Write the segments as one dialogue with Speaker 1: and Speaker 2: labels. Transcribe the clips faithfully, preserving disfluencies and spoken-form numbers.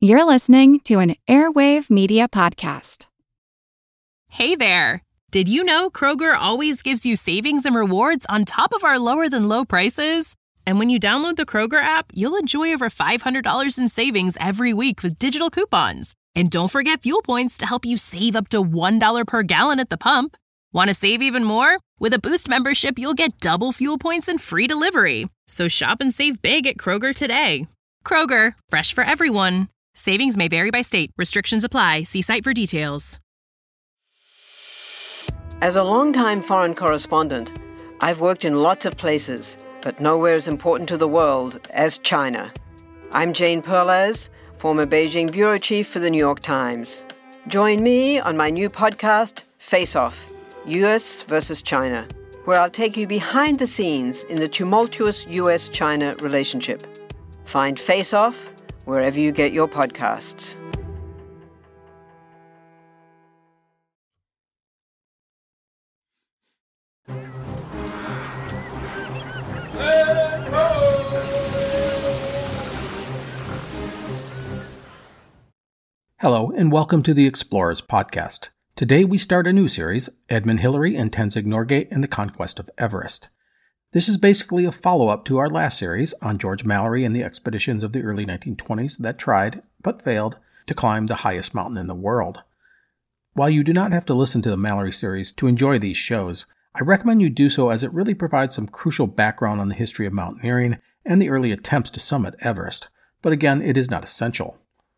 Speaker 1: You're listening to an Airwave Media Podcast.
Speaker 2: Hey there! Did you know Kroger always gives you savings and rewards on top of our lower-than-low prices? And when you download the Kroger app, you'll enjoy over five hundred dollars in savings every week with digital coupons. And don't forget fuel points to help you save up to one dollar per gallon at the pump. Want to save even more? With a Boost membership, you'll get double fuel points and free delivery. So shop and save big at Kroger today. Kroger, fresh for everyone. Savings may vary by state. Restrictions apply. See site for details.
Speaker 3: As a longtime foreign correspondent, I've worked in lots of places, but nowhere as important to the world as China. I'm Jane Perlez, former Beijing bureau chief for the New York Times. Join me on my new podcast, Face Off, U S versus China, where I'll take you behind the scenes in the tumultuous U S China relationship. Find Face Off wherever you get your podcasts.
Speaker 4: Hello, and welcome to the Explorers Podcast. Today we start a new series, Edmund Hillary and Tenzing Norgay and the Conquest of Everest. This is basically a follow-up to our last series on George Mallory and the expeditions of the early nineteen twenties that tried, but failed, to climb the highest mountain in the world. While you do not have to listen to the Mallory series to enjoy these shows, I recommend you do so as it really provides some crucial background on the history of mountaineering and the early attempts to summit Everest, but again, it is not essential.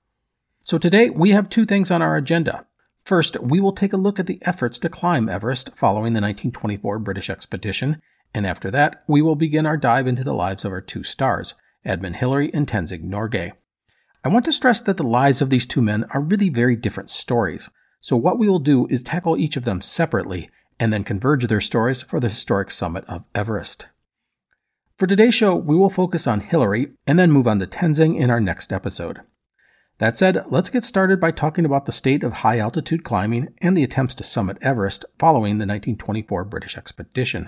Speaker 4: So today, we have two things on our agenda. First, we will take a look at the efforts to climb Everest following the nineteen twenty-four British expedition, and after that, we will begin our dive into the lives of our two stars, Edmund Hillary and Tenzing Norgay. I want to stress that the lives of these two men are really very different stories, so what we will do is tackle each of them separately, and then converge their stories for the historic summit of Everest. For today's show, we will focus on Hillary, and then move on to Tenzing in our next episode. That said, let's get started by talking about the state of high-altitude climbing and the attempts to summit Everest following the nineteen twenty-four British expedition.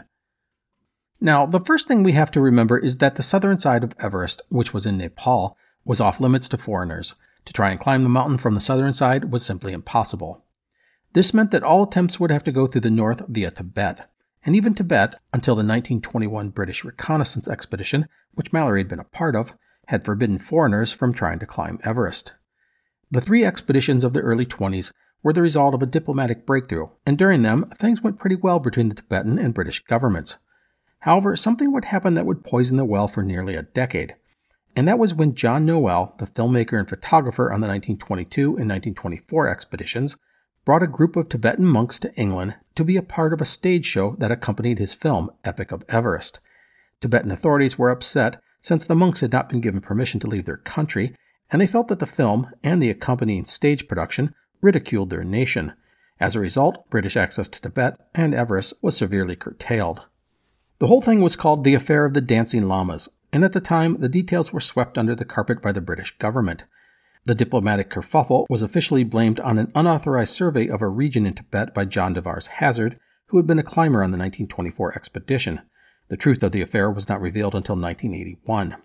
Speaker 4: Now, the first thing we have to remember is that the southern side of Everest, which was in Nepal, was off limits to foreigners. To try and climb the mountain from the southern side was simply impossible. This meant that all attempts would have to go through the north via Tibet, and even Tibet, until the nineteen twenty-one British reconnaissance expedition, which Mallory had been a part of, had forbidden foreigners from trying to climb Everest. The three expeditions of the early twenties were the result of a diplomatic breakthrough, and during them, things went pretty well between the Tibetan and British governments. However, something would happen that would poison the well for nearly a decade, and that was when John Noel, the filmmaker and photographer on the nineteen twenty-two and nineteen twenty-four expeditions, brought a group of Tibetan monks to England to be a part of a stage show that accompanied his film, Epic of Everest. Tibetan authorities were upset since the monks had not been given permission to leave their country, and they felt that the film and the accompanying stage production ridiculed their nation. As a result, British access to Tibet and Everest was severely curtailed. The whole thing was called the Affair of the Dancing Llamas, and at the time, the details were swept under the carpet by the British government. The diplomatic kerfuffle was officially blamed on an unauthorized survey of a region in Tibet by John de Vars Hazard, who had been a climber on the nineteen twenty-four expedition. The truth of the affair was not revealed until nineteen eighty-one.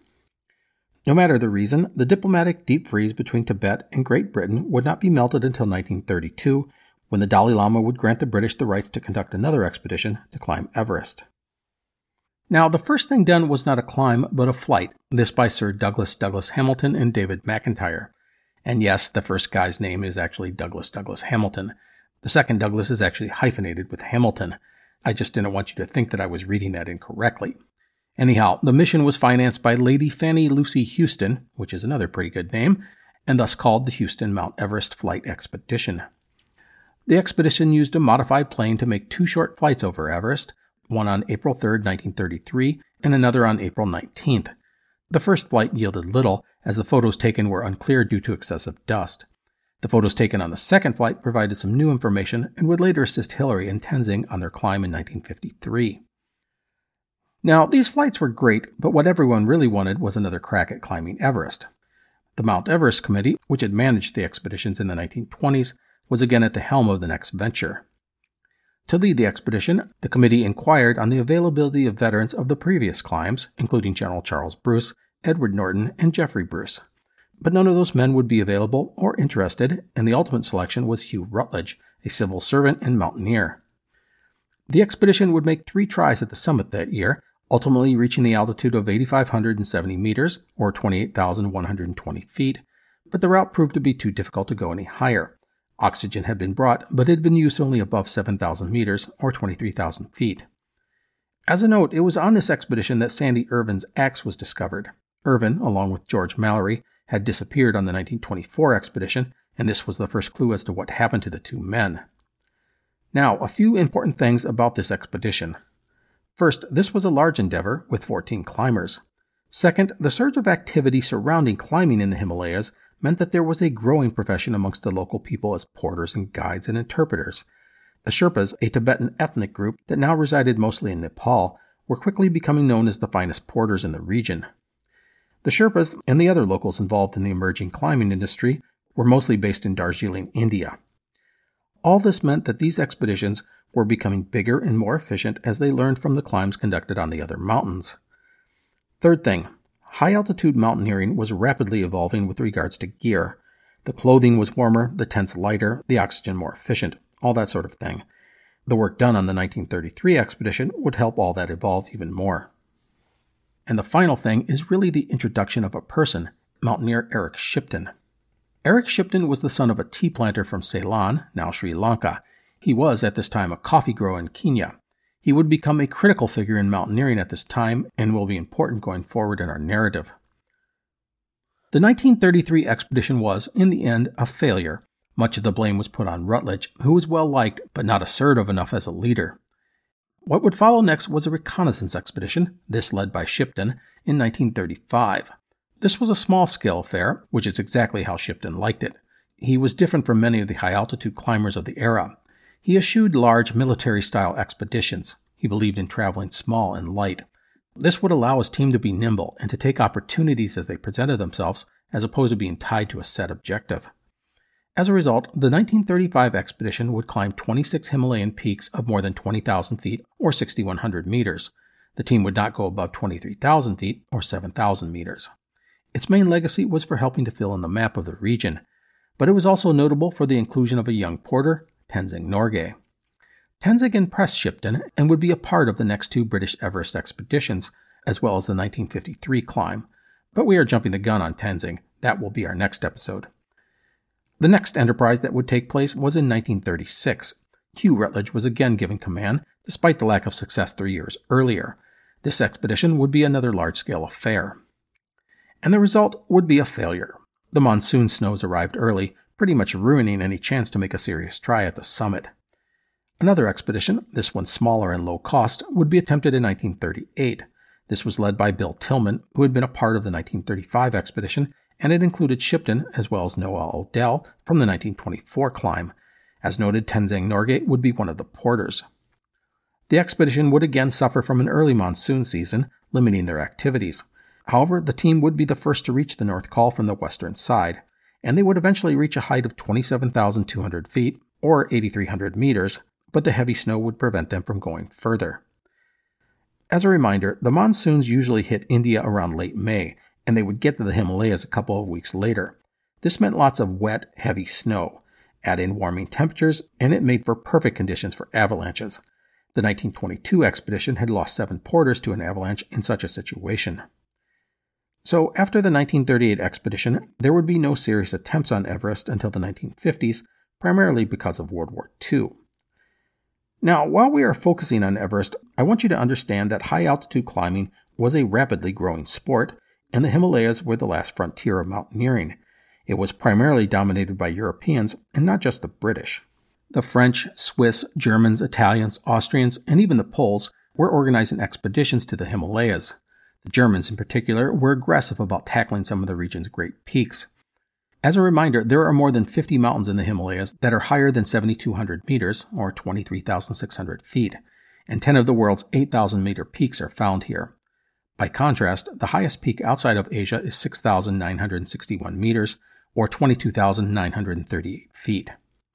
Speaker 4: No matter the reason, the diplomatic deep freeze between Tibet and Great Britain would not be melted until nineteen thirty-two, when the Dalai Lama would grant the British the rights to conduct another expedition to climb Everest. Now, the first thing done was not a climb, but a flight, this by Sir Douglas Douglas Hamilton and David McIntyre. And yes, the first guy's name is actually Douglas Douglas Hamilton. The second Douglas is actually hyphenated with Hamilton. I just didn't want you to think that I was reading that incorrectly. Anyhow, the mission was financed by Lady Fanny Lucy Houston, which is another pretty good name, and thus called the Houston Mount Everest Flight Expedition. The expedition used a modified plane to make two short flights over Everest, one on April third, nineteen thirty-three, and another on April nineteenth. The first flight yielded little, as the photos taken were unclear due to excessive dust. The photos taken on the second flight provided some new information and would later assist Hillary and Tenzing on their climb in nineteen fifty-three. Now, these flights were great, but what everyone really wanted was another crack at climbing Everest. The Mount Everest Committee, which had managed the expeditions in the nineteen twenties, was again at the helm of the next venture. To lead the expedition, the committee inquired on the availability of veterans of the previous climbs, including General Charles Bruce, Edward Norton, and Geoffrey Bruce. but none of those men would be available or interested, and the ultimate selection was Hugh Rutledge, a civil servant and mountaineer. The expedition would make three tries at the summit that year, ultimately reaching the altitude of eight thousand five hundred seventy meters, or twenty-eight thousand one hundred twenty feet, but the route proved to be too difficult to go any higher. Oxygen had been brought, but it had been used only above seven thousand meters, or twenty-three thousand feet. As a note, it was on this expedition that Sandy Irvin's axe was discovered. Irvin, along with George Mallory, had disappeared on the nineteen twenty-four expedition, and this was the first clue as to what happened to the two men. Now, a few important things about this expedition. First, this was a large endeavor with fourteen climbers. Second, the surge of activity surrounding climbing in the Himalayas meant that there was a growing profession amongst the local people as porters and guides and interpreters. The Sherpas, a Tibetan ethnic group that now resided mostly in Nepal, were quickly becoming known as the finest porters in the region. The Sherpas and the other locals involved in the emerging climbing industry were mostly based in Darjeeling, India. All this meant that these expeditions were becoming bigger and more efficient as they learned from the climbs conducted on the other mountains. Third thing, high-altitude mountaineering was rapidly evolving with regards to gear. The clothing was warmer, the tents lighter, the oxygen more efficient, all that sort of thing. The work done on the nineteen thirty-three expedition would help all that evolve even more. And the final thing is really the introduction of a person, mountaineer Eric Shipton. Eric Shipton was the son of a tea planter from Ceylon, now Sri Lanka. He was, at this time, a coffee grower in Kenya. He would become a critical figure in mountaineering at this time and will be important going forward in our narrative. The nineteen thirty-three expedition was, in the end, a failure. Much of the blame was put on Rutledge, who was well liked but not assertive enough as a leader. What would follow next was a reconnaissance expedition, this led by Shipton, in nineteen thirty-five. This was a small-scale affair, which is exactly how Shipton liked it. He was different from many of the high-altitude climbers of the era. He eschewed large military-style expeditions. He believed in traveling small and light. This would allow his team to be nimble and to take opportunities as they presented themselves, as opposed to being tied to a set objective. As a result, the nineteen thirty-five expedition would climb twenty-six Himalayan peaks of more than twenty thousand feet, or six thousand one hundred meters. The team would not go above twenty-three thousand feet, or seven thousand meters. Its main legacy was for helping to fill in the map of the region, but it was also notable for the inclusion of a young porter, Tenzing Norgay. Tenzing impressed Shipton and would be a part of the next two British Everest expeditions, as well as the nineteen fifty-three climb, but we are jumping the gun on Tenzing. That will be our next episode. The next enterprise that would take place was in nineteen thirty-six. Hugh Rutledge was again given command, despite the lack of success three years earlier. This expedition would be another large-scale affair. And the result would be a failure. The monsoon snows arrived early, pretty much ruining any chance to make a serious try at the summit. Another expedition, this one smaller and low cost, would be attempted in nineteen thirty-eight. This was led by Bill Tillman, who had been a part of the nineteen thirty-five expedition, and it included Shipton as well as Noel O'Dell from the nineteen twenty-four climb. As noted, Tenzing Norgay would be one of the porters. The expedition would again suffer from an early monsoon season, limiting their activities. However, the team would be the first to reach the North Col from the western side, and they would eventually reach a height of twenty-seven thousand two hundred feet, or eight thousand three hundred meters, but the heavy snow would prevent them from going further. As a reminder, the monsoons usually hit India around late May, and they would get to the Himalayas a couple of weeks later. This meant lots of wet, heavy snow. Add in warming temperatures, and it made for perfect conditions for avalanches. The nineteen twenty-two expedition had lost seven porters to an avalanche in such a situation. So, after the nineteen thirty-eight expedition, there would be no serious attempts on Everest until the nineteen fifties, primarily because of World War Two. Now, while we are focusing on Everest, I want you to understand that high-altitude climbing was a rapidly growing sport, and the Himalayas were the last frontier of mountaineering. It was primarily dominated by Europeans, and not just the British. The French, Swiss, Germans, Italians, Austrians, and even the Poles were organizing expeditions to the Himalayas. The Germans, in particular, were aggressive about tackling some of the region's great peaks. As a reminder, there are more than fifty mountains in the Himalayas that are higher than seven thousand two hundred meters, or twenty-three thousand six hundred feet, and ten of the world's eight thousand meter peaks are found here. By contrast, the highest peak outside of Asia is six thousand nine hundred sixty-one meters, or twenty-two thousand nine hundred thirty-eight feet.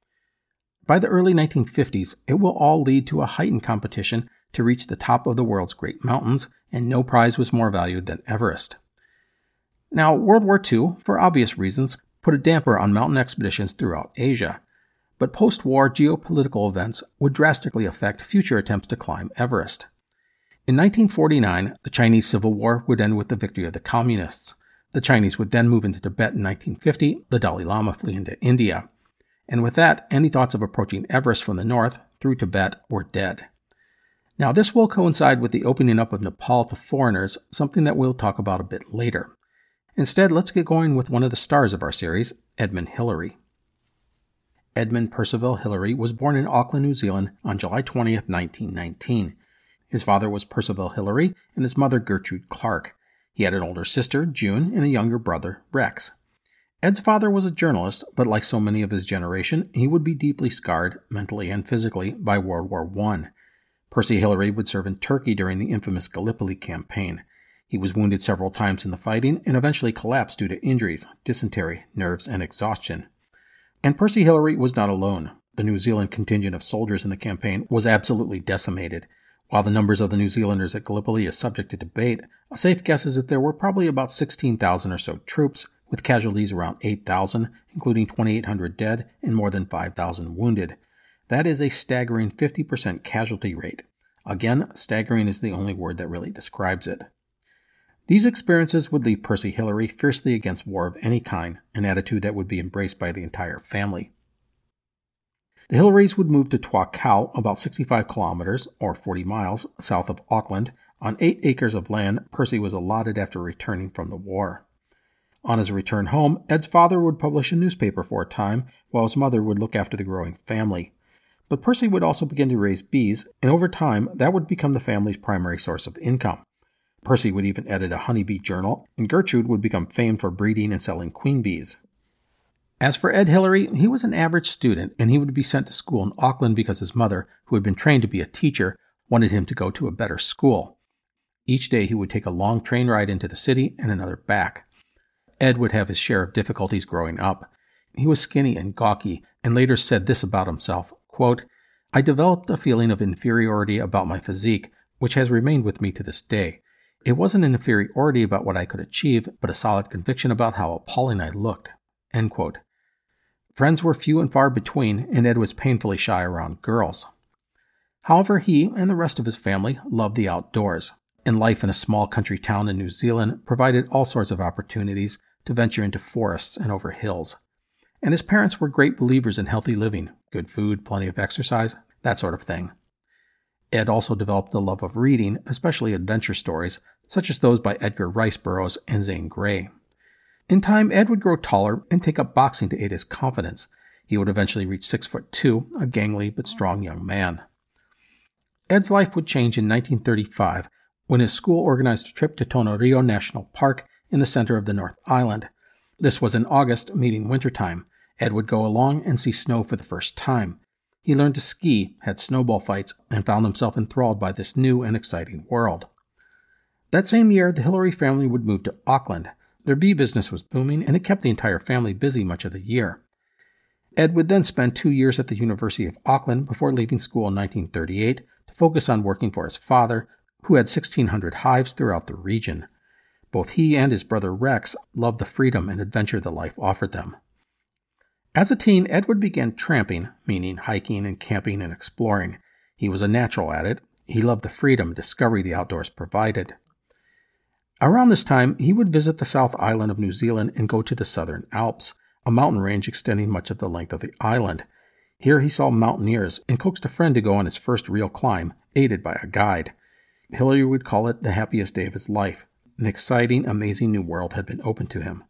Speaker 4: By the early nineteen fifties, it will all lead to a heightened competition to reach the top of the world's great mountains, and no prize was more valued than Everest. Now, World War Two, for obvious reasons, put a damper on mountain expeditions throughout Asia, but post-war geopolitical events would drastically affect future attempts to climb Everest. In nineteen forty-nine, the Chinese Civil War would end with the victory of the Communists. The Chinese would then move into Tibet in nineteen fifty, the Dalai Lama flee into India. And with that, any thoughts of approaching Everest from the north through Tibet were dead. Now, this will coincide with the opening up of Nepal to foreigners, something that we'll talk about a bit later. Instead, let's get going with one of the stars of our series, Edmund Hillary. Edmund Percival Hillary was born in Auckland, New Zealand on July twentieth, nineteen nineteen. His father was Percival Hillary and his mother Gertrude Clark. He had an older sister, June, and a younger brother, Rex. Ed's father was a journalist, but like so many of his generation, he would be deeply scarred, mentally and physically, by World War One. Percy Hillary would serve in Turkey during the infamous Gallipoli campaign. He was wounded several times in the fighting and eventually collapsed due to injuries, dysentery, nerves, and exhaustion. And Percy Hillary was not alone. The New Zealand contingent of soldiers in the campaign was absolutely decimated. While the numbers of the New Zealanders at Gallipoli is subject to debate, a safe guess is that there were probably about sixteen thousand or so troops, with casualties around eight thousand, including twenty-eight hundred dead and more than five thousand wounded. That is a staggering fifty percent casualty rate. Again, staggering is the only word that really describes it. These experiences would leave Percy Hillary fiercely against war of any kind, an attitude that would be embraced by the entire family. The Hillarys would move to Tua Kau, about sixty-five kilometers, or forty miles, south of Auckland, on eight acres of land Percy was allotted after returning from the war. On his return home, Ed's father would publish a newspaper for a time, while his mother would look after the growing family. But Percy would also begin to raise bees, and over time, that would become the family's primary source of income. Percy would even edit a honeybee journal, and Gertrude would become famed for breeding and selling queen bees. As for Ed Hillary, he was an average student, and he would be sent to school in Auckland because his mother, who had been trained to be a teacher, wanted him to go to a better school. Each day he would take a long train ride into the city and another back. Ed would have his share of difficulties growing up. He was skinny and gawky, and later said this about himself, quote, "I developed a feeling of inferiority about my physique, which has remained with me to this day. It wasn't an inferiority about what I could achieve, but a solid conviction about how appalling I looked." End quote. Friends were few and far between, and Ed was painfully shy around girls. However, he and the rest of his family loved the outdoors, and life in a small country town in New Zealand provided all sorts of opportunities to venture into forests and over hills. And his parents were great believers in healthy living, good food, plenty of exercise, that sort of thing. Ed also developed a love of reading, especially adventure stories, such as those by Edgar Rice Burroughs and Zane Grey. In time, Ed would grow taller and take up boxing to aid his confidence. He would eventually reach six foot two, a gangly but strong young man. Ed's life would change in nineteen thirty-five when his school organized a trip to Tongariro National Park in the center of the North Island. This was in August, meeting wintertime. Ed would go along and see snow for the first time. He learned to ski, had snowball fights, and found himself enthralled by this new and exciting world. That same year, the Hillary family would move to Auckland. Their bee business was booming, and it kept the entire family busy much of the year. Ed would then spend two years at the University of Auckland before leaving school in nineteen thirty-eight to focus on working for his father, who had sixteen hundred hives throughout the region. Both he and his brother Rex loved the freedom and adventure the life offered them. As a teen, Edward began tramping, meaning hiking and camping and exploring. He was a natural at it. He loved the freedom and discovery the outdoors provided. Around this time, he would visit the South Island of New Zealand and go to the Southern Alps, a mountain range extending much of the length of the island. Here he saw mountaineers and coaxed a friend to go on his first real climb, aided by a guide. Hillary would call it the happiest day of his life. An exciting, amazing new world had been opened to him.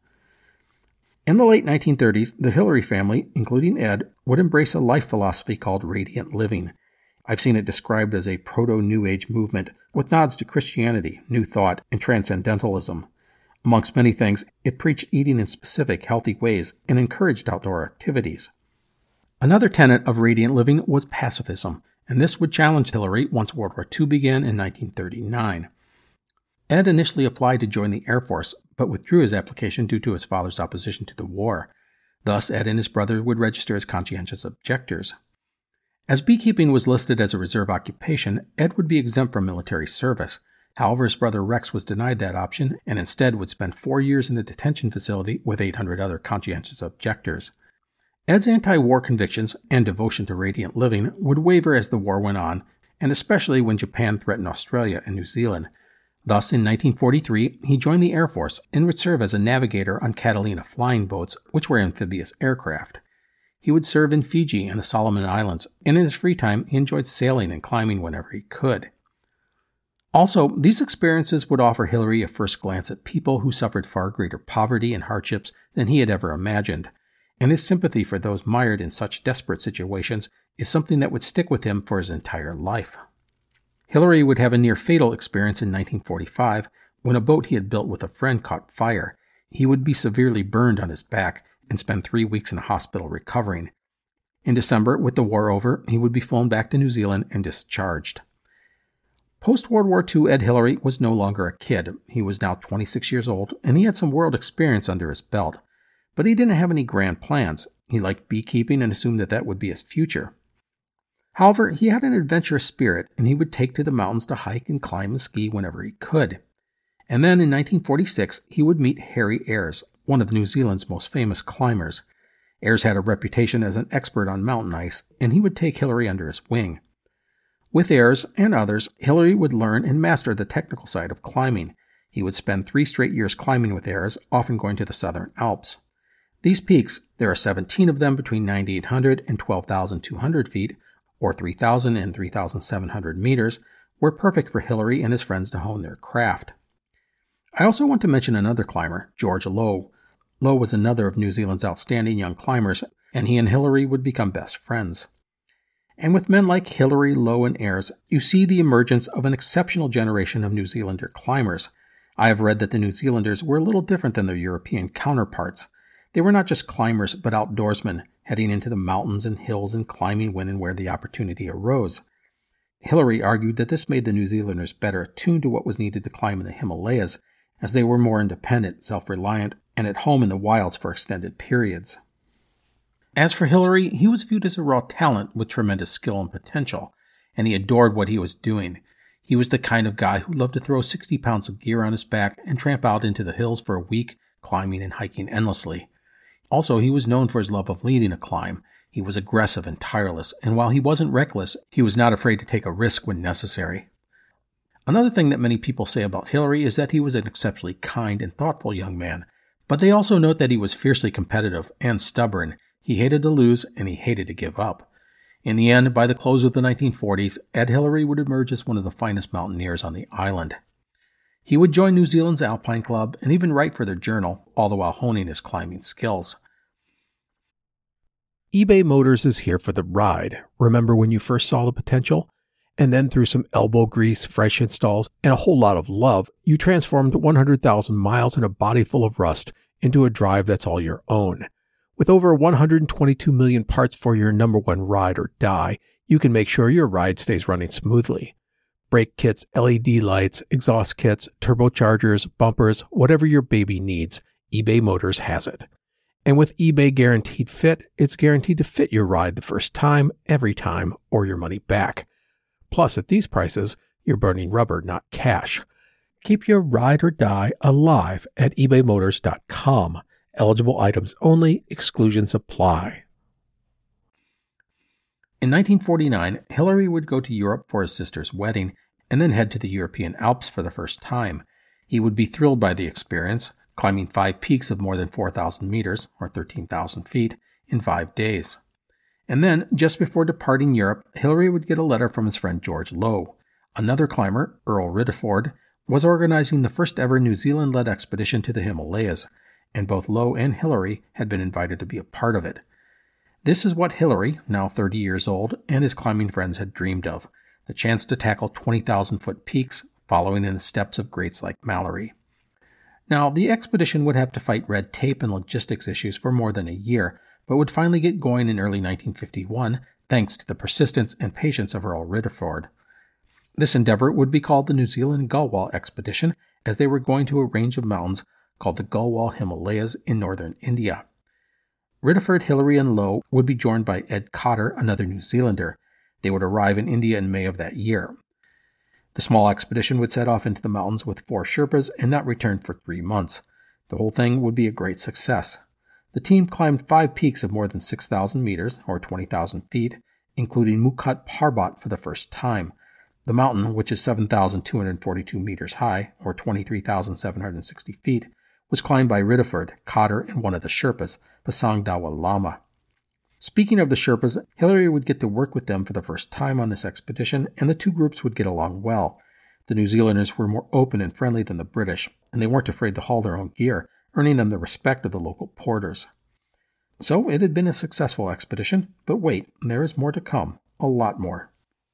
Speaker 4: In the late nineteen thirties, the Hillary family, including Ed, would embrace a life philosophy called radiant living. I've seen it described as a proto-New Age movement with nods to Christianity, New Thought, and Transcendentalism. Amongst many things, it preached eating in specific, healthy ways and encouraged outdoor activities. Another tenet of radiant living was pacifism, and this would challenge Hillary once World War Two began in nineteen thirty-nine. Ed initially applied to join the Air Force, but withdrew his application due to his father's opposition to the war. Thus, Ed and his brother would register as conscientious objectors. As beekeeping was listed as a reserve occupation, Ed would be exempt from military service. However, his brother Rex was denied that option and instead would spend four years in a detention facility with eight hundred other conscientious objectors. Ed's anti-war convictions and devotion to radiant living would waver as the war went on, and especially when Japan threatened Australia and New Zealand. Thus, in nineteen forty-three, he joined the Air Force and would serve as a navigator on Catalina flying boats, which were amphibious aircraft. He would serve in Fiji and the Solomon Islands, and in his free time, he enjoyed sailing and climbing whenever he could. Also, these experiences would offer Hillary a first glance at people who suffered far greater poverty and hardships than he had ever imagined, and his sympathy for those mired in such desperate situations is something that would stick with him for his entire life. Hillary would have a near-fatal experience in nineteen forty-five when a boat he had built with a friend caught fire. He would be severely burned on his back and spend three weeks in a hospital recovering. In December, with the war over, he would be flown back to New Zealand and discharged. Post-World War Two, Ed Hillary was no longer a kid. He was now twenty-six years old, and he had some world experience under his belt. But he didn't have any grand plans. He liked beekeeping and assumed that that would be his future. However, he had an adventurous spirit, and he would take to the mountains to hike and climb and ski whenever he could. And then in nineteen forty-six, he would meet Harry Ayres, one of New Zealand's most famous climbers. Ayres had a reputation as an expert on mountain ice, and he would take Hillary under his wing. With Ayres and others, Hillary would learn and master the technical side of climbing. He would spend three straight years climbing with Ayres, often going to the Southern Alps. These peaks, there are seventeen of them between nine thousand eight hundred and twelve thousand two hundred feet, or three thousand and three thousand seven hundred meters, were perfect for Hillary and his friends to hone their craft. I also want to mention another climber, George Low. Low was another of New Zealand's outstanding young climbers, and he and Hillary would become best friends. And with men like Hillary, Low, and Ayres, you see the emergence of an exceptional generation of New Zealander climbers. I have read that the New Zealanders were a little different than their European counterparts. They were not just climbers, but outdoorsmen, heading into the mountains and hills and climbing when and where the opportunity arose. Hillary argued that this made the New Zealanders better attuned to what was needed to climb in the Himalayas, as they were more independent, self-reliant, and at home in the wilds for extended periods. As for Hillary, he was viewed as a raw talent with tremendous skill and potential, and he adored what he was doing. He was the kind of guy who loved to throw sixty pounds of gear on his back and tramp out into the hills for a week, climbing and hiking endlessly. Also, he was known for his love of leading a climb. He was aggressive and tireless, and while he wasn't reckless, he was not afraid to take a risk when necessary. Another thing that many people say about Hillary is that he was an exceptionally kind and thoughtful young man, but they also note that he was fiercely competitive and stubborn. He hated to lose, and he hated to give up. In the end, by the close of the nineteen forties, Ed Hillary would emerge as one of the finest mountaineers on the island. He would join New Zealand's Alpine Club and even write for their journal, all the while honing his climbing skills.
Speaker 5: eBay Motors is here for the ride. Remember when you first saw the potential? And then through some elbow grease, fresh installs, and a whole lot of love, you transformed one hundred thousand miles and a body full of rust into a drive that's all your own. With over one hundred twenty-two million parts for your number one ride or die, you can make sure your ride stays running smoothly. Brake kits, L E D lights, exhaust kits, turbochargers, bumpers, whatever your baby needs, eBay Motors has it. And with eBay Guaranteed Fit, it's guaranteed to fit your ride the first time, every time, or your money back. Plus, at these prices, you're burning rubber, not cash. Keep your ride or die alive at ebay motors dot com. Eligible items only, exclusions apply.
Speaker 4: In nineteen forty-nine, Hillary would go to Europe for his sister's wedding and then head to the European Alps for the first time. He would be thrilled by the experience, climbing five peaks of more than four thousand meters, or thirteen thousand feet, in five days. And then, just before departing Europe, Hillary would get a letter from his friend George Low. Another climber, Earl Ridderford, was organizing the first ever New Zealand-led expedition to the Himalayas, and both Low and Hillary had been invited to be a part of it. This is what Hillary, now thirty years old, and his climbing friends had dreamed of, the chance to tackle twenty thousand foot peaks, following in the steps of greats like Mallory. Now, the expedition would have to fight red tape and logistics issues for more than a year, but would finally get going in early nineteen fifty-one, thanks to the persistence and patience of Earl Ridderford. This endeavor would be called the New Zealand Gulwal Expedition, as they were going to a range of mountains called the Gulwal Himalayas in northern India. Ridderford, Hillary, and Low would be joined by Ed Cotter, another New Zealander. They would arrive in India in May of that year. The small expedition would set off into the mountains with four Sherpas and not return for three months. The whole thing would be a great success. The team climbed five peaks of more than six thousand meters, or twenty thousand feet, including Mukut Parbat for the first time. The mountain, which is seven thousand two hundred forty-two meters high, or twenty-three thousand seven hundred sixty feet, was climbed by Ridderford, Cotter, and one of the Sherpas, Pasang Dawa Lama. Speaking of the Sherpas, Hillary would get to work with them for the first time on this expedition, and the two groups would get along well. The New Zealanders were more open and friendly than the British, and they weren't afraid to haul their own gear, earning them the respect of the local porters. So it had been a successful expedition, but wait, there is more to come, a lot more.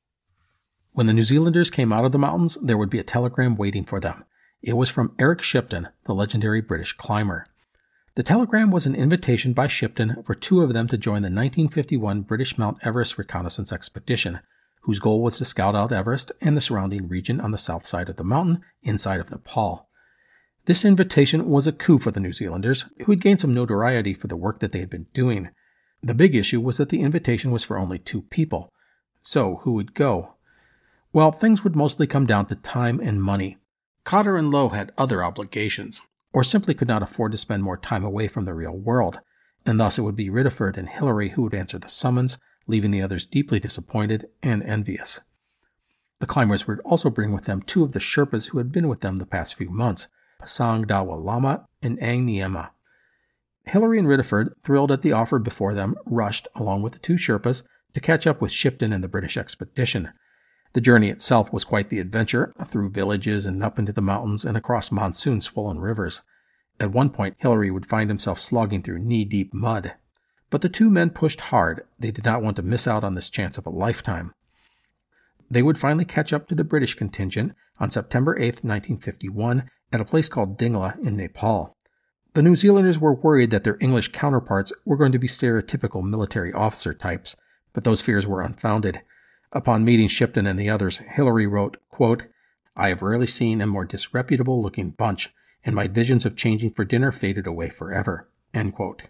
Speaker 4: When the New Zealanders came out of the mountains, there would be a telegram waiting for them. It was from Eric Shipton, the legendary British climber. The telegram was an invitation by Shipton for two of them to join the nineteen fifty-one British Mount Everest Reconnaissance Expedition, whose goal was to scout out Everest and the surrounding region on the south side of the mountain, inside of Nepal. This invitation was a coup for the New Zealanders, who had gained some notoriety for the work that they had been doing. The big issue was that the invitation was for only two people. So, who would go? Well, things would mostly come down to time and money. Cotter and Lowe had other obligations, or simply could not afford to spend more time away from the real world, and thus it would be Ridderford and Hillary who would answer the summons, leaving the others deeply disappointed and envious. The climbers would also bring with them two of the Sherpas who had been with them the past few months, Pasang Dawa Lama and Ang Niema. Hillary and Ridderford, thrilled at the offer before them, rushed, along with the two Sherpas, to catch up with Shipton and the British expedition. The journey itself was quite the adventure, through villages and up into the mountains and across monsoon-swollen rivers. At one point, Hillary would find himself slogging through knee-deep mud. But the two men pushed hard. They did not want to miss out on this chance of a lifetime. They would finally catch up to the British contingent on September eighth, nineteen fifty-one, at a place called Dingla in Nepal. The New Zealanders were worried that their English counterparts were going to be stereotypical military officer types, but those fears were unfounded. Upon meeting Shipton and the others, Hillary wrote, quote, "I have rarely seen a more disreputable-looking bunch, and my visions of changing for dinner faded away forever." End quote.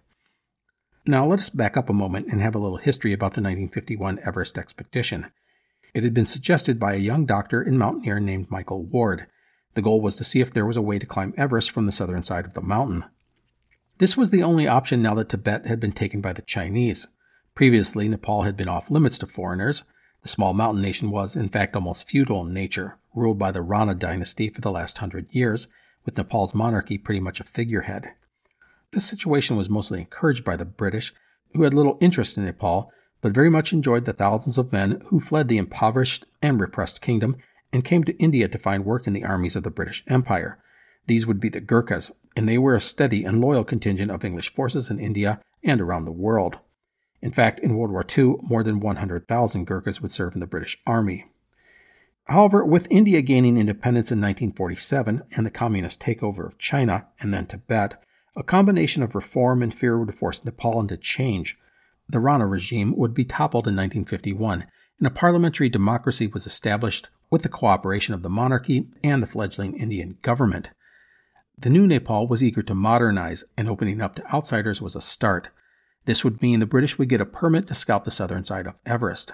Speaker 4: Now let us back up a moment and have a little history about the nineteen fifty-one Everest expedition. It had been suggested by a young doctor and mountaineer named Michael Ward. The goal was to see if there was a way to climb Everest from the southern side of the mountain. This was the only option now that Tibet had been taken by the Chinese. Previously, Nepal had been off limits to foreigners. The small mountain nation was, in fact, almost feudal in nature, ruled by the Rana dynasty for the last hundred years, with Nepal's monarchy pretty much a figurehead. This situation was mostly encouraged by the British, who had little interest in Nepal, but very much enjoyed the thousands of men who fled the impoverished and repressed kingdom and came to India to find work in the armies of the British Empire. These would be the Gurkhas, and they were a steady and loyal contingent of English forces in India and around the world. In fact, in World War Two, more than one hundred thousand Gurkhas would serve in the British Army. However, with India gaining independence in nineteen forty-seven and the communist takeover of China and then Tibet, a combination of reform and fear would force Nepal into change. The Rana regime would be toppled in nineteen fifty-one, and a parliamentary democracy was established with the cooperation of the monarchy and the fledgling Indian government. The new Nepal was eager to modernize, and opening up to outsiders was a start. This would mean the British would get a permit to scout the southern side of Everest.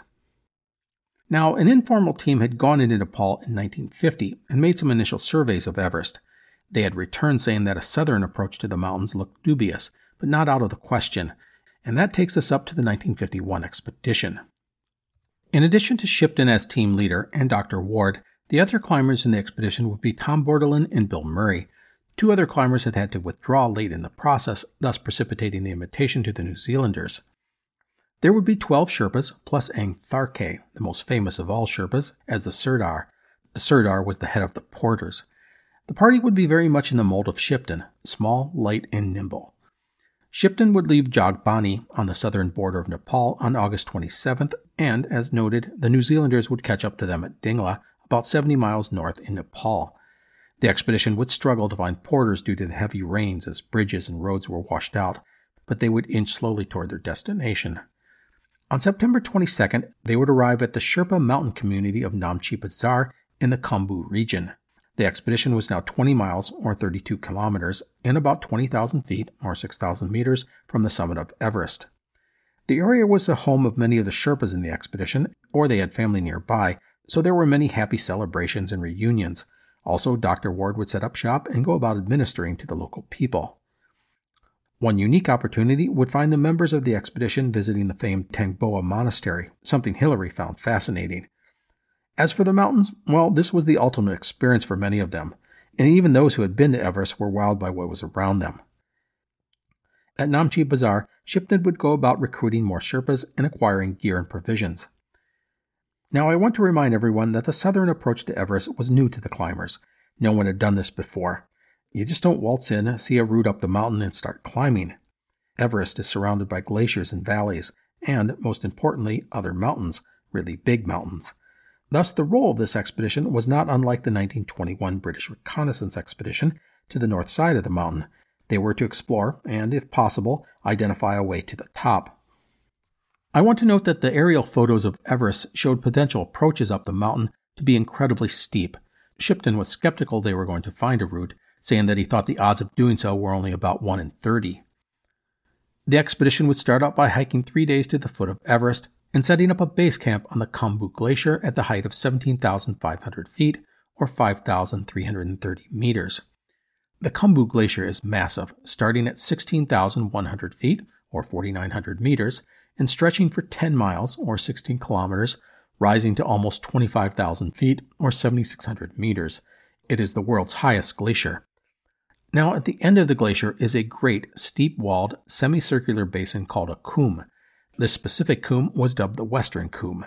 Speaker 4: Now, an informal team had gone into Nepal in nineteen fifty and made some initial surveys of Everest. They had returned saying that a southern approach to the mountains looked dubious, but not out of the question, and that takes us up to the nineteen fifty-one expedition. In addition to Shipton as team leader and Doctor Ward, the other climbers in the expedition would be Tom Bordelin and Bill Murray. Two other climbers had had to withdraw late in the process, thus precipitating the invitation to the New Zealanders. There would be twelve Sherpas, plus Ang Tharke, the most famous of all Sherpas, as the Sirdar. The Sirdar was the head of the porters. The party would be very much in the mold of Shipton, small, light, and nimble. Shipton would leave Jogbani on the southern border of Nepal on August twenty-seventh, and, as noted, the New Zealanders would catch up to them at Dingla, about seventy miles north in Nepal. The expedition would struggle to find porters due to the heavy rains as bridges and roads were washed out, but they would inch slowly toward their destination. On September twenty-second, they would arrive at the Sherpa mountain community of Namche Bazaar in the Khumbu region. The expedition was now twenty miles, or thirty-two kilometers, and about twenty thousand feet, or six thousand meters, from the summit of Everest. The area was the home of many of the Sherpas in the expedition, or they had family nearby, so there were many happy celebrations and reunions. Also, Doctor Ward would set up shop and go about administering to the local people. One unique opportunity would find the members of the expedition visiting the famed Tangboa Monastery, something Hillary found fascinating. As for the mountains, well, this was the ultimate experience for many of them, and even those who had been to Everest were wowed by what was around them. At Namche Bazaar, Shipton would go about recruiting more Sherpas and acquiring gear and provisions. Now, I want to remind everyone that the southern approach to Everest was new to the climbers. No one had done this before. You just don't waltz in, see a route up the mountain, and start climbing. Everest is surrounded by glaciers and valleys, and, most importantly, other mountains, really big mountains. Thus, the role of this expedition was not unlike the nineteen twenty-one British reconnaissance expedition to the north side of the mountain. They were to explore and, if possible, identify a way to the top. I want to note that the aerial photos of Everest showed potential approaches up the mountain to be incredibly steep. Shipton was skeptical they were going to find a route, saying that he thought the odds of doing so were only about one in thirty. The expedition would start out by hiking three days to the foot of Everest and setting up a base camp on the Khumbu Glacier at the height of seventeen thousand five hundred feet, or five thousand three hundred thirty meters. The Khumbu Glacier is massive, starting at sixteen thousand one hundred feet, or forty-nine hundred meters, and stretching for ten miles, or sixteen kilometers, rising to almost twenty-five thousand feet, or seventy-six hundred meters. It is the world's highest glacier. Now, at the end of the glacier is a great, steep-walled, semicircular basin called a coombe. This specific coombe was dubbed the Western Coombe.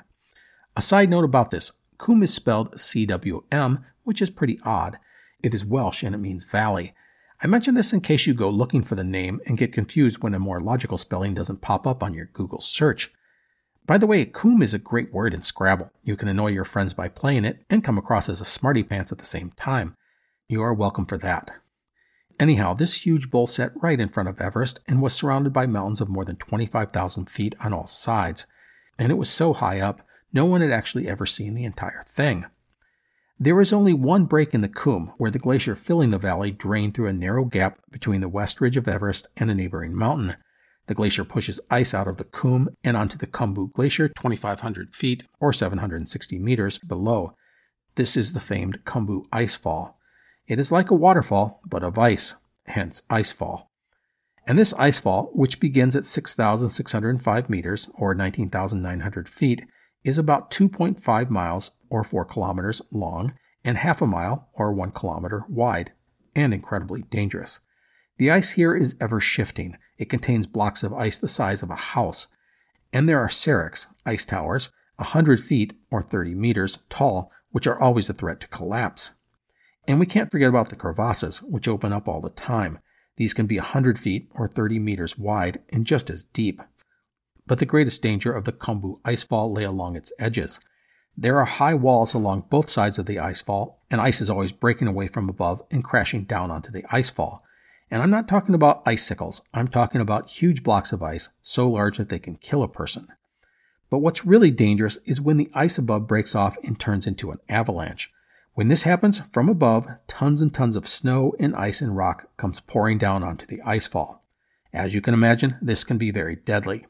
Speaker 4: A side note about this, coombe is spelled C W M, which is pretty odd. It is Welsh and it means valley. I mention this in case you go looking for the name and get confused when a more logical spelling doesn't pop up on your Google search. By the way, coombe is a great word in Scrabble. You can annoy your friends by playing it and come across as a smarty pants at the same time. You are welcome for that. Anyhow, this huge bowl sat right in front of Everest and was surrounded by mountains of more than twenty-five thousand feet on all sides. And it was so high up, no one had actually ever seen the entire thing. There was only one break in the coombe, where the glacier filling the valley drained through a narrow gap between the west ridge of Everest and a neighboring mountain. The glacier pushes ice out of the coombe and onto the Khumbu Glacier twenty-five hundred feet, or seven hundred sixty meters, below. This is the famed Khumbu Icefall. It is like a waterfall, but of ice, hence Icefall. And this icefall, which begins at six thousand six hundred five meters, or nineteen thousand nine hundred feet, is about two point five miles, or four kilometers, long, and half a mile, or one kilometer, wide, and incredibly dangerous. The ice here is ever shifting. It contains blocks of ice the size of a house. And there are seracs, ice towers, one hundred feet, or thirty meters, tall, which are always a threat to collapse. And we can't forget about the crevasses, which open up all the time. These can be one hundred feet, or thirty meters wide, and just as deep. But the greatest danger of the Khumbu Icefall lay along its edges. There are high walls along both sides of the icefall, and ice is always breaking away from above and crashing down onto the icefall. And I'm not talking about icicles, I'm talking about huge blocks of ice so large that they can kill a person. But what's really dangerous is when the ice above breaks off and turns into an avalanche. When this happens, from above, tons and tons of snow and ice and rock comes pouring down onto the icefall. As you can imagine, this can be very deadly.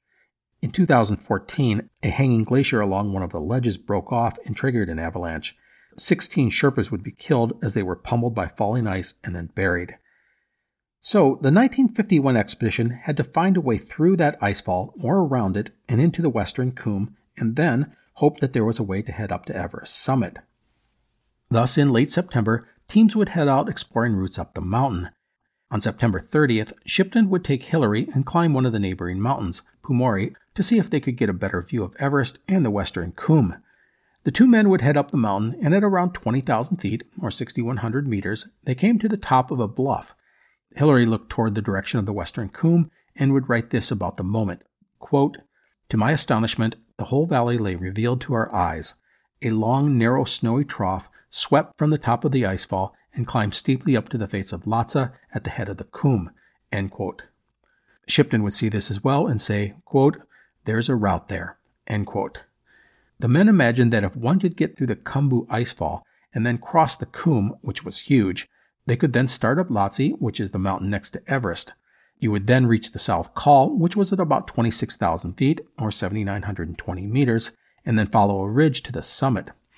Speaker 4: In two thousand fourteen, a hanging glacier along one of the ledges broke off and triggered an avalanche. Sixteen Sherpas would be killed as they were pummeled by falling ice and then buried. So, the nineteen fifty-one expedition had to find a way through that icefall or around it and into the Western Coombe, and then hope that there was a way to head up to Everest summit. Thus, in late September, teams would head out exploring routes up the mountain. On September thirtieth, Shipton would take Hillary and climb one of the neighboring mountains, Pumori, to see if they could get a better view of Everest and the Western Coombe. The two men would head up the mountain, and at around twenty thousand feet, or six thousand one hundred meters, they came to the top of a bluff. Hillary looked toward the direction of the Western Coombe and would write this about the moment, quote, "To my astonishment, the whole valley lay revealed to our eyes. A long, narrow, snowy trough swept from the top of the icefall and climbed steeply up to the face of Lhasa at the head of the Coombe," end quote. Shipton would see this as well and say, quote, "There's a route there," end quote. The men imagined that if one could get through the Khumbu Icefall and then cross the Coombe, which was huge, they could then start up Lhotse, which is the mountain next to Everest. You would then reach the South Col, which was at about twenty-six thousand feet, or seven thousand nine hundred twenty meters, and then follow a ridge to the summit.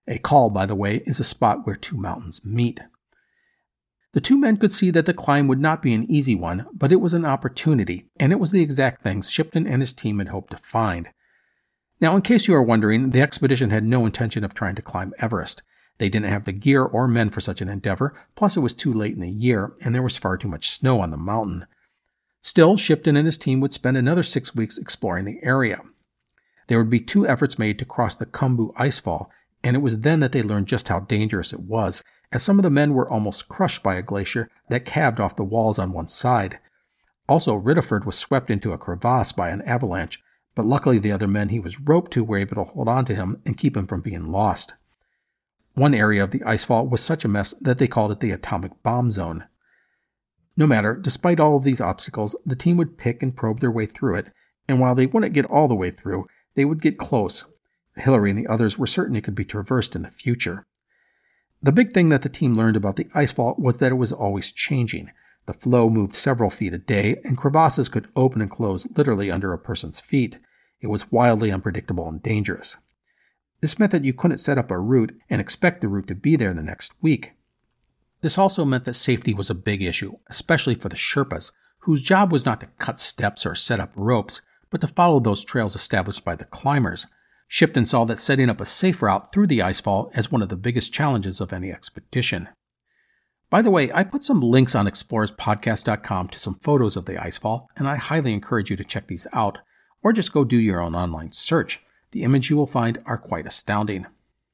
Speaker 4: A col, by the way, is a spot where two mountains meet. The two men could see that the climb would not be an easy one, but it was an opportunity, and it was the exact things Shipton and his team had hoped to find. Now, in case you are wondering, the expedition had no intention of trying to climb Everest. They didn't have the gear or men for such an endeavor, plus it was too late in the year, and there was far too much snow on the mountain. Still, Shipton and his team would spend another six weeks exploring the area. There would be two efforts made to cross the Khumbu Icefall, and it was then that they learned just how dangerous it was, as some of the men were almost crushed by a glacier that calved off the walls on one side. Also, Ridderford was swept into a crevasse by an avalanche, but luckily the other men he was roped to were able to hold on to him and keep him from being lost. One area of the icefall was such a mess that they called it the atomic bomb zone. No matter, despite all of these obstacles, the team would pick and probe their way through it, and while they wouldn't get all the way through, they would get close. Hillary and the others were certain it could be traversed in the future. The big thing that the team learned about the icefall was that it was always changing. The flow moved several feet a day, and crevasses could open and close literally under a person's feet. It was wildly unpredictable and dangerous. This meant that you couldn't set up a route and expect the route to be there the next week. This also meant that safety was a big issue, especially for the Sherpas, whose job was not to cut steps or set up ropes, but to follow those trails established by the climbers. Shipton saw that setting up a safe route through the icefall as one of the biggest challenges of any expedition. By the way, I put some links on explorers podcast dot com to some photos of the icefall, and I highly encourage you to check these out, or just go do your own online search. The images you will find are quite astounding.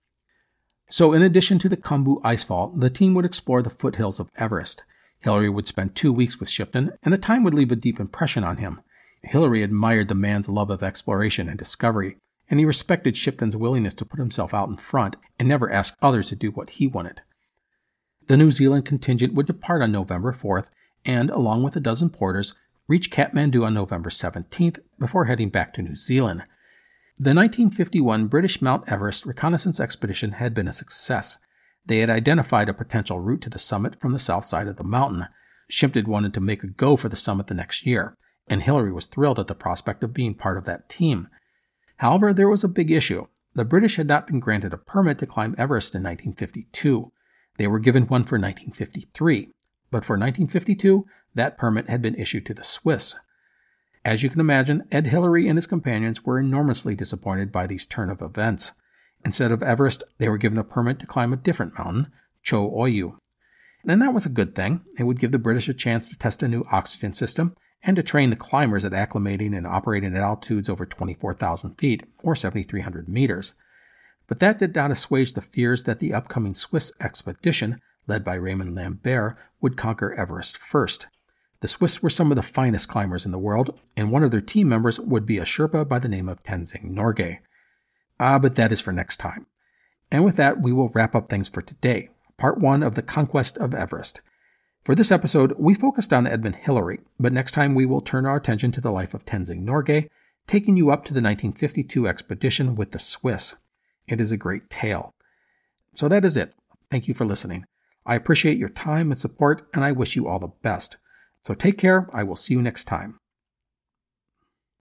Speaker 4: So in addition to the Khumbu Icefall, the team would explore the foothills of Everest. Hillary would spend two weeks with Shipton, and the time would leave a deep impression on him. Hillary admired the man's love of exploration and discovery, and he respected Shipton's willingness to put himself out in front and never ask others to do what he wanted. The New Zealand contingent would depart on November fourth and, along with a dozen porters, reach Kathmandu on November seventeenth before heading back to New Zealand. The nineteen fifty-one British Mount Everest reconnaissance expedition had been a success. They had identified a potential route to the summit from the south side of the mountain. Shipton wanted to make a go for the summit the next year, and Hillary was thrilled at the prospect of being part of that team. However, there was a big issue. The British had not been granted a permit to climb Everest in nineteen fifty-two. They were given one for nineteen fifty-three, but for nineteen fifty-two, that permit had been issued to the Swiss. As you can imagine, Ed Hillary and his companions were enormously disappointed by these turn of events. Instead of Everest, they were given a permit to climb a different mountain, Cho Oyu. And that was a good thing. It would give the British a chance to test a new oxygen system and to train the climbers at acclimating and operating at altitudes over twenty-four thousand feet, or seven thousand three hundred meters. But that did not assuage the fears that the upcoming Swiss expedition, led by Raymond Lambert, would conquer Everest first. The Swiss were some of the finest climbers in the world, and one of their team members would be a Sherpa by the name of Tenzing Norgay. Ah, but that is for next time. And with that, we will wrap up things for today, part one of the Conquest of Everest. For this episode, we focused on Edmund Hillary, but next time we will turn our attention to the life of Tenzing Norgay, taking you up to the nineteen fifty-two expedition with the Swiss. It is a great tale. So that is it. Thank you for listening. I appreciate your time and support, and I wish you all the best. So take care. I will see you next time.